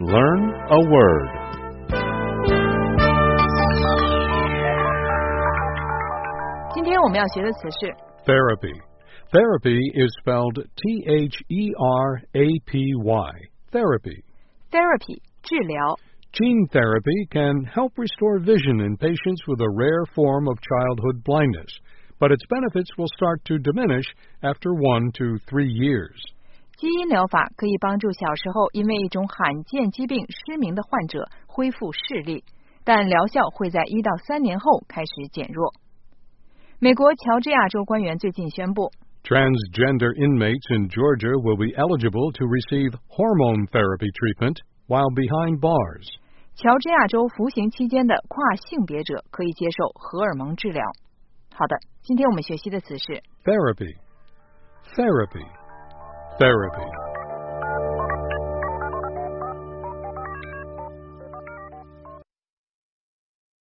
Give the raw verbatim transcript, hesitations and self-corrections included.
Learn a word. Therapy. Therapy is spelled T H E R A P Y. Therapy. Therapy, 治疗. Gene therapy can help restore vision in patients with a rare form of childhood blindness, but its benefits will start to diminish after one to three years. 基因疗法可以帮助小时候因为一种罕见疾病失明的患者恢复视力，但疗效会在一到三年后开始减弱。美国乔治亚州官员最近宣布 Transgender inmates in Georgia will be eligible to receive hormone therapy treatment while behind bars. 乔治亚州服刑期间的跨性别者可以接受荷尔蒙治疗。好的，今天我们学习的词是 Therapy. Therapy. Therapy.